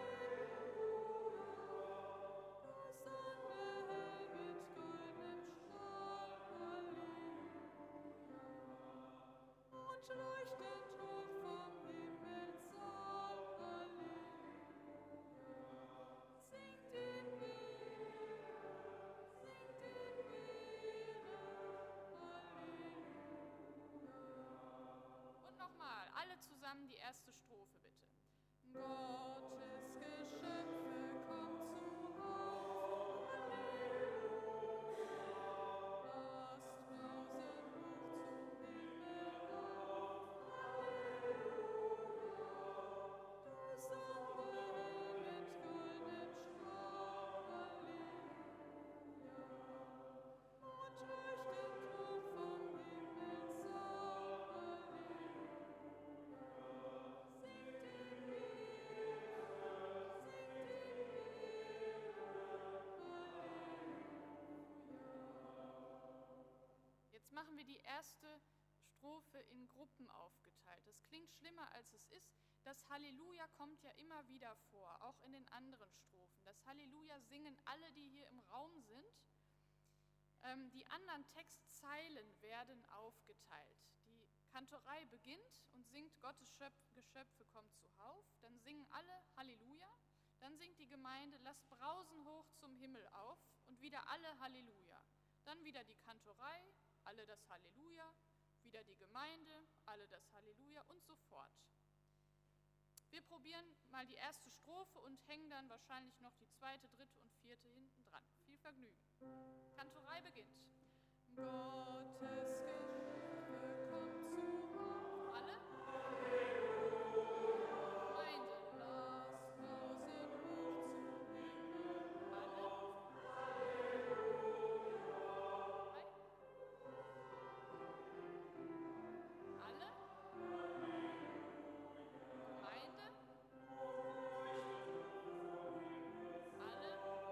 Halleluja. Die Sonne hell mit goldenem Strahl, Halleluja. Und leuchtend hoch vom Himmelssaal, Halleluja. Singt in Ehre, singt in Ehre, Halleluja. Und nochmal, alle zusammen die erste Strophe bitte. Gottes Geschöpfe kommt zuhauf, Halleluja. Lasst brausen hoch zum Himmel auf, Halleluja. Die Sonne hell mit goldenem Strahl, Halleluja. Und leuchtend hoch vom Himmelssaal, Halleluja. Singt in Ehre, singt in Ehre, Jetzt machen wir die erste Strophe in Gruppen aufgeteilt. Das klingt schlimmer, als es ist. Das Halleluja kommt ja immer wieder vor, auch in den anderen Strophen. Das Halleluja singen alle, die hier im Raum sind. Ähm, die anderen Textzeilen werden aufgeteilt. Die Kantorei beginnt und singt Gottes Schöpf Geschöpfe kommt zuhauf. Dann singen alle Halleluja. Dann singt die Gemeinde Lasst brausen hoch zum Himmel auf und wieder alle Halleluja. Dann wieder die Kantorei, alle das Halleluja, wieder die Gemeinde, alle das Halleluja und so fort. Wir probieren mal die erste Strophe und hängen dann wahrscheinlich noch die zweite, dritte und vierte hinten dran. Viel Vergnügen. Kantorei beginnt. Gottes Geschöpfe, kommt zu uns. Alle? Gemeinde. Lasst brausen hoch zum Himmel. Alle? Alle? Gemeinde? Alle?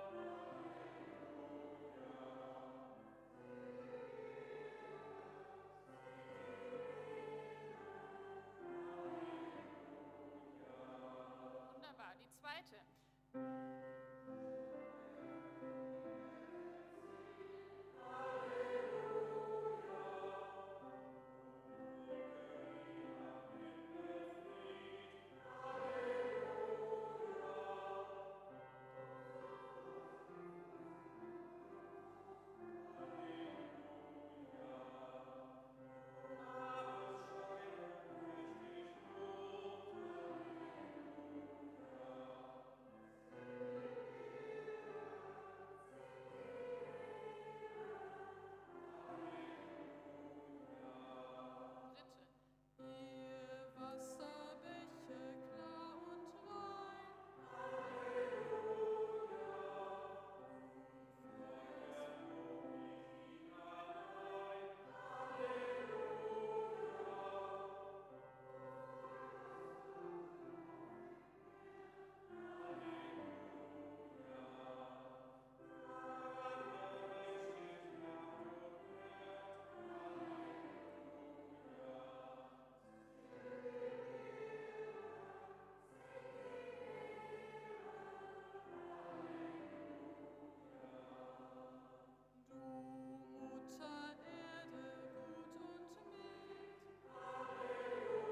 Wunderbar, die zweite. Dritte. Ihr Wasserbäche klar und rein. Du Mutter Erde, gut und mild.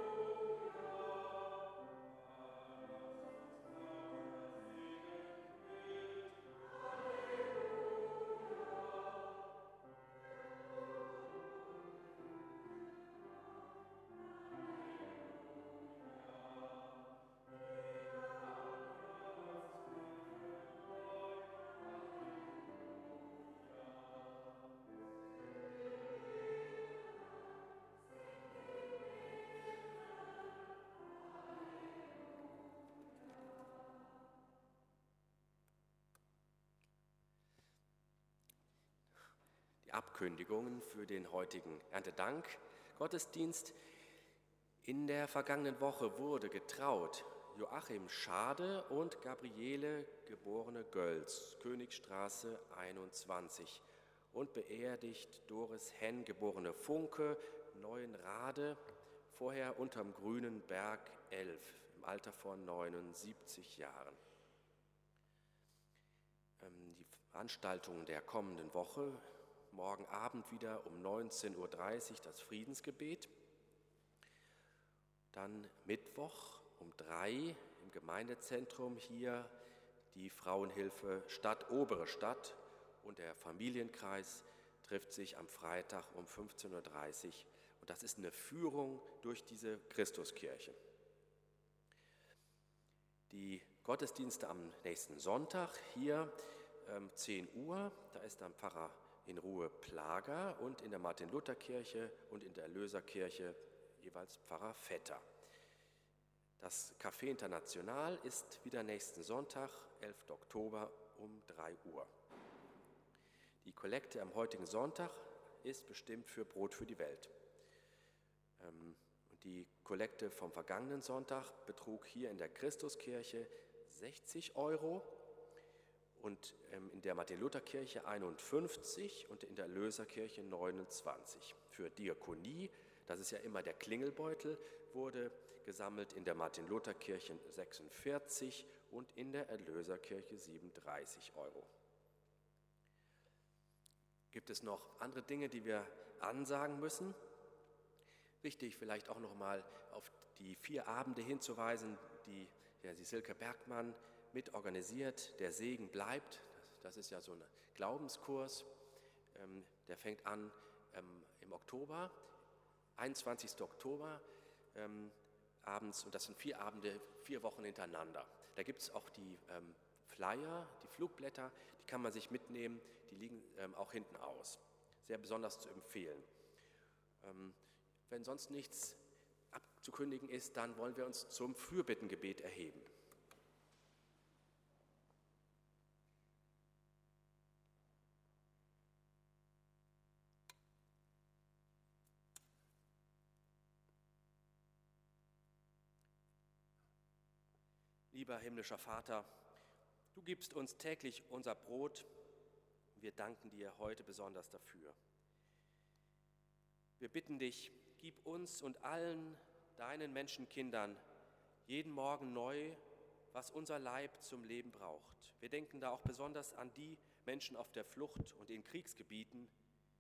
Die Abkündigungen für den heutigen Erntedank-Gottesdienst. In der vergangenen Woche wurde getraut Joachim Schade und Gabriele geborene Gölz, Königstraße einundzwanzig, und beerdigt Doris Henn geborene Funke, Neuenrade, vorher unterm Grünen Berg elf, im Alter von neunundsiebzig Jahren. Ähm, Die Veranstaltungen der kommenden Woche: morgen Abend wieder um neunzehn Uhr dreißig das Friedensgebet. Dann Mittwoch um drei im Gemeindezentrum hier die Frauenhilfe Stadt Obere Stadt, und der Familienkreis trifft sich am Freitag um fünfzehn Uhr dreißig. Und das ist eine Führung durch diese Christuskirche. Die Gottesdienste am nächsten Sonntag hier ähm, zehn Uhr, da ist dann Pfarrer in Ruhe Plager, und in der Martin-Luther-Kirche und in der Erlöserkirche jeweils Pfarrer Vetter. Das Café International ist wieder nächsten Sonntag, elften Oktober um drei Uhr. Die Kollekte am heutigen Sonntag ist bestimmt für Brot für die Welt. Ähm, und die Kollekte vom vergangenen Sonntag betrug hier in der Christuskirche sechzig Euro und ähm, in der Martin-Luther-Kirche einundfünfzig und in der Erlöserkirche neunundzwanzig. Für Diakonie, das ist ja immer der Klingelbeutel, wurde gesammelt in der Martin-Luther-Kirche sechsundvierzig und in der Erlöserkirche siebenunddreißig Euro. Gibt es noch andere Dinge, die wir ansagen müssen? Wichtig, vielleicht auch noch mal auf die vier Abende hinzuweisen, die ja, die Silke Bergmann mit organisiert. Der Segen bleibt. Das ist ja so ein Glaubenskurs. Ähm, der fängt an ähm, im Oktober, einundzwanzigsten Oktober ähm, abends. Und das sind vier Abende, vier Wochen hintereinander. Da gibt es auch die ähm, Flyer, die Flugblätter, die kann man sich mitnehmen. Die liegen ähm, auch hinten aus. sehr besonders zu empfehlen. Ähm, wenn sonst nichts abzukündigen ist, dann wollen wir uns zum Fürbittengebet erheben. Lieber himmlischer Vater, du gibst uns täglich unser Brot. Wir danken dir heute besonders dafür. Wir bitten dich, gib uns und allen deinen Menschenkindern jeden Morgen neu, was unser Leib zum Leben braucht. Wir denken da auch besonders an die Menschen auf der Flucht und in Kriegsgebieten,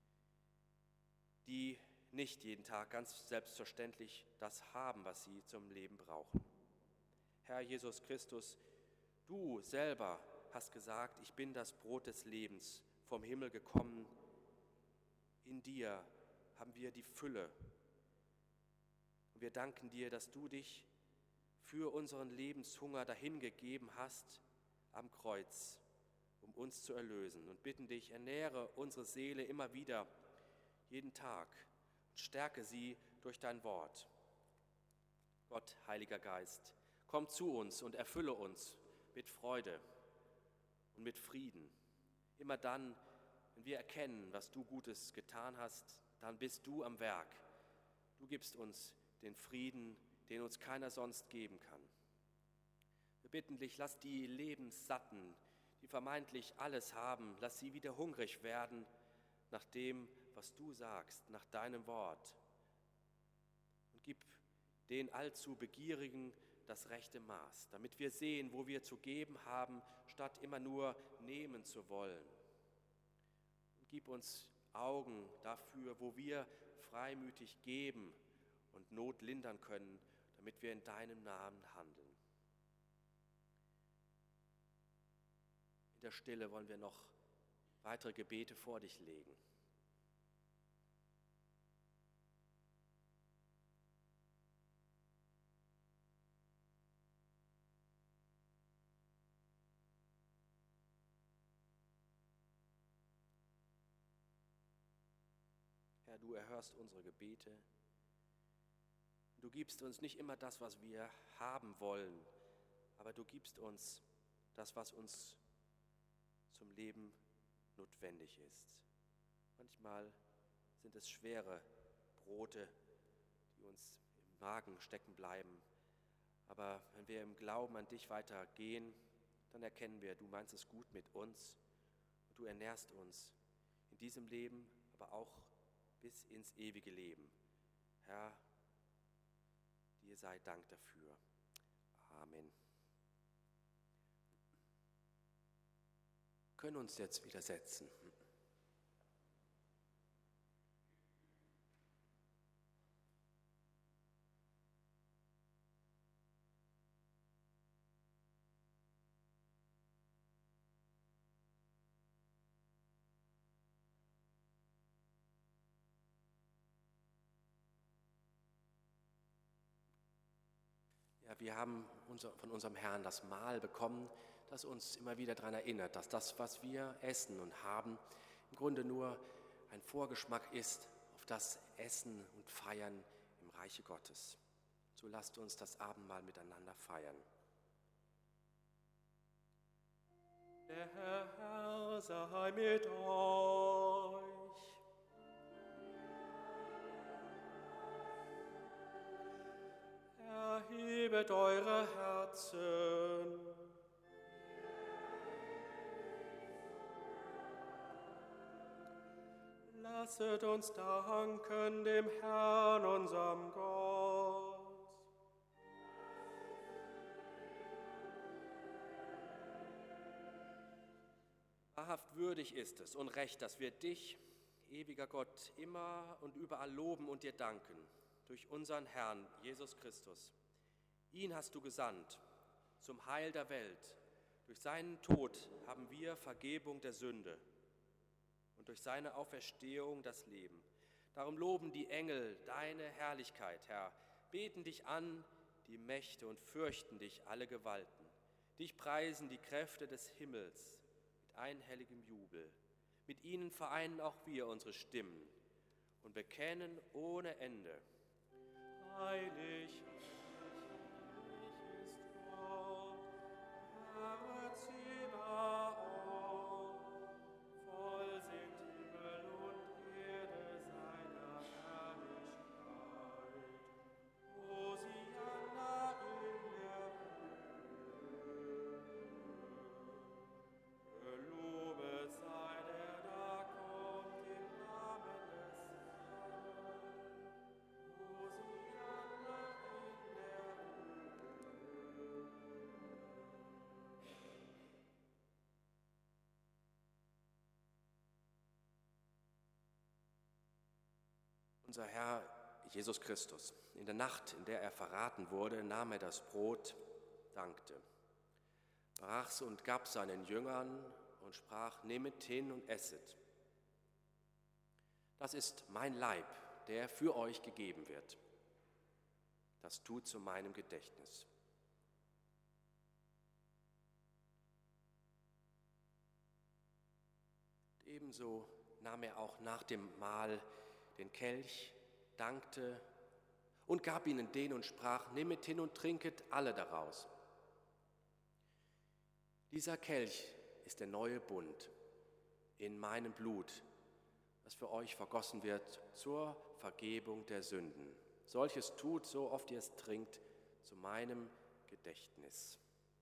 die nicht jeden Tag ganz selbstverständlich das haben, was sie zum Leben brauchen. Herr Jesus Christus, du selber hast gesagt, ich bin das Brot des Lebens, vom Himmel gekommen. In dir haben wir die Fülle. Und wir danken dir, dass du dich für unseren Lebenshunger dahingegeben hast am Kreuz, um uns zu erlösen. Und bitten dich, ernähre unsere Seele immer wieder, jeden Tag, und stärke sie durch dein Wort. Gott, Heiliger Geist, komm zu uns und erfülle uns mit Freude und mit Frieden. Immer dann, wenn wir erkennen, was du Gutes getan hast, dann bist du am Werk. Du gibst uns den Frieden, den uns keiner sonst geben kann. Wir bitten dich, lass die Lebenssatten, die vermeintlich alles haben, lass sie wieder hungrig werden nach dem, was du sagst, nach deinem Wort. Und gib den allzu Begierigen das rechte Maß, damit wir sehen, wo wir zu geben haben, statt immer nur nehmen zu wollen. Und gib uns Augen dafür, wo wir freimütig geben und Not lindern können, damit wir in deinem Namen handeln. In der Stille wollen wir noch weitere Gebete vor dich legen. Herr, du erhörst unsere Gebete. Du gibst uns nicht immer das, was wir haben wollen, aber du gibst uns das, was uns zum Leben notwendig ist. Manchmal sind es schwere Brote, die uns im Magen stecken bleiben. Aber wenn wir im Glauben an dich weitergehen, dann erkennen wir, du meinst es gut mit uns und du ernährst uns in diesem Leben, aber auch bis ins ewige Leben. Herr, dir sei Dank dafür. Amen. Wir können uns jetzt wieder setzen. Ja, wir haben unser, von unserem Herrn das Mahl bekommen, das uns immer wieder daran erinnert, dass das, was wir essen und haben, im Grunde nur ein Vorgeschmack ist auf das Essen und Feiern im Reiche Gottes. So lasst uns das Abendmahl miteinander feiern. Der Herr sei mit euch. Erhebet eure Herzen. Lasset uns danken dem Herrn, unserem Gott. Wahrhaft würdig ist es und recht, dass wir dich, ewiger Gott, immer und überall loben und dir danken, durch unseren Herrn Jesus Christus. Ihn hast du gesandt zum Heil der Welt. Durch seinen Tod haben wir Vergebung der Sünde und durch seine Auferstehung das Leben. Darum loben die Engel deine Herrlichkeit, Herr, beten dich an, die Mächte, und fürchten dich alle Gewalten. Dich preisen die Kräfte des Himmels mit einhelligem Jubel. Mit ihnen vereinen auch wir unsere Stimmen und bekennen ohne Ende: Heilig, heilig ist Gott, Herr Zebaoth. Voll sind Himmel und Erde seiner Herrlichkeit. Hosianna in der Höhe. Gelobet sei der, da kommt im Namen des Herrn. Hosianna in der Höhe. Unser Herr Jesus Christus, in der Nacht, in der er verraten wurde, nahm er das Brot, dankte, brach's und gab seinen Jüngern und sprach: Nehmet hin und esset. Das ist mein Leib, der für euch gegeben wird. Das tut zu meinem Gedächtnis. Ebenso nahm er auch nach dem Mahl den Kelch, dankte und gab ihnen den und sprach: Nehmet hin und trinket alle daraus. Dieser Kelch ist der neue Bund in meinem Blut, das für euch vergossen wird zur Vergebung der Sünden. Solches tut, so oft ihr es trinkt, zu meinem Gedächtnis.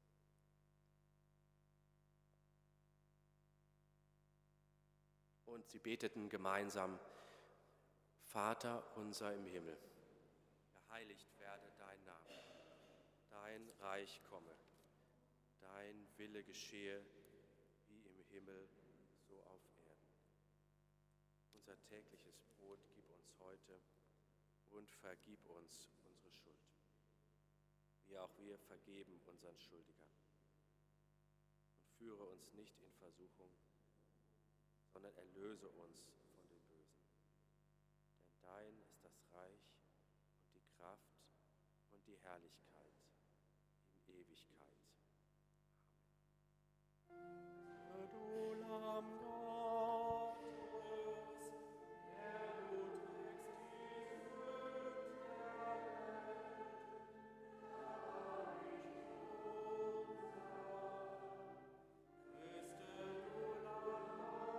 Und sie beteten gemeinsam: Vater unser im Himmel, geheiligt werde dein Name, dein Reich komme, dein Wille geschehe, wie im Himmel, so auf Erden. Unser tägliches Brot gib uns heute und vergib uns unsere Schuld, wie auch wir vergeben unseren Schuldigern. Und führe uns nicht in Versuchung, sondern erlöse uns von dem Bösen. Denn dein ist das Reich und die Kraft und die Herrlichkeit in Ewigkeit. Du Lamm Gottes, der du trägst die Sünden der Welt, erbarme dich unser. Christe, du Lamm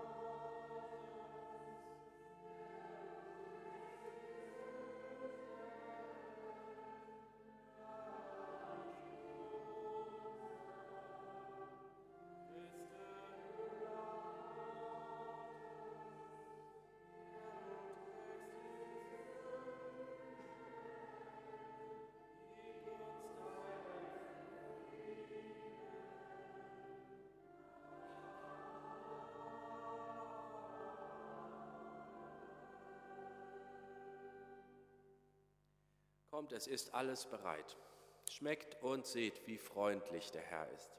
Kommt, es ist alles bereit. Schmeckt und seht, wie freundlich der Herr ist.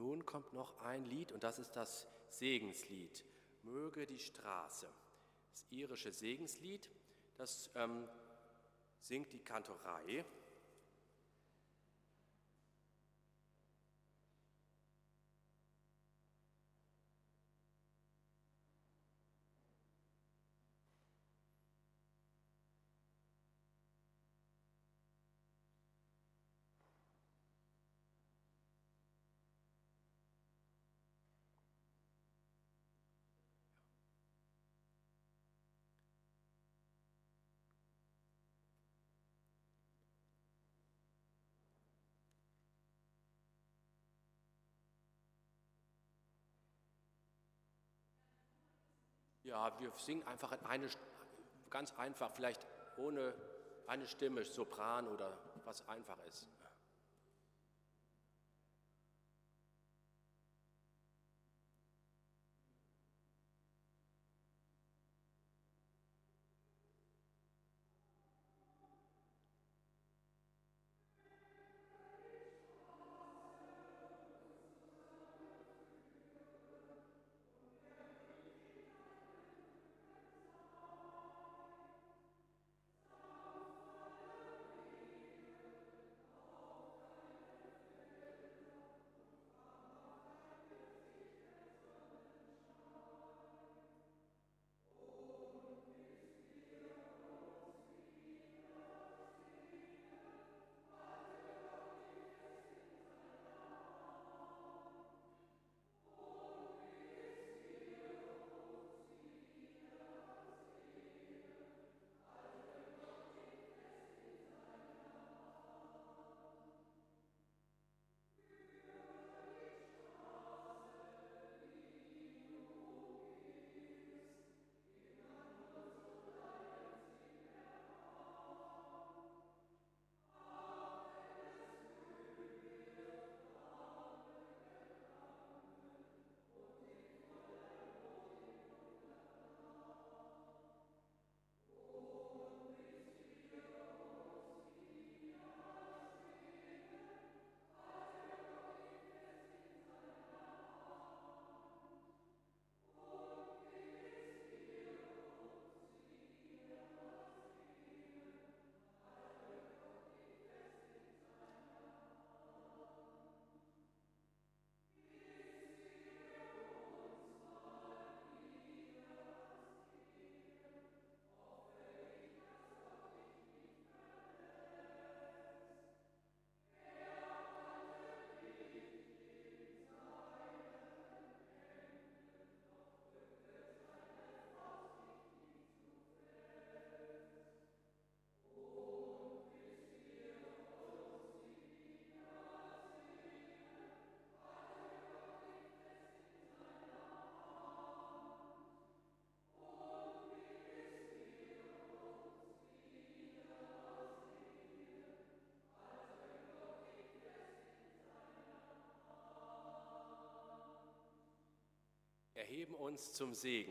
nun kommt noch ein Lied und das ist das Segenslied. Möge die Straße. Das irische Segenslied, das ähm, singt die Kantorei. Ja, wir singen einfach in eine, ganz einfach, vielleicht ohne eine Stimme, Sopran oder was einfach ist. Erheben uns zum Segen.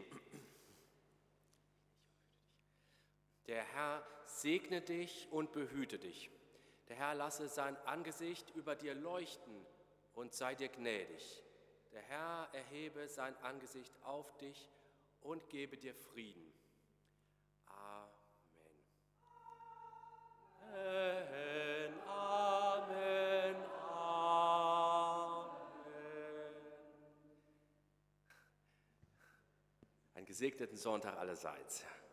Der Herr segne dich und behüte dich. Der Herr lasse sein Angesicht über dir leuchten und sei dir gnädig. Der Herr erhebe sein Angesicht auf dich und gebe dir Frieden. Amen. Amen. Amen. Einen gesegneten Sonntag allerseits.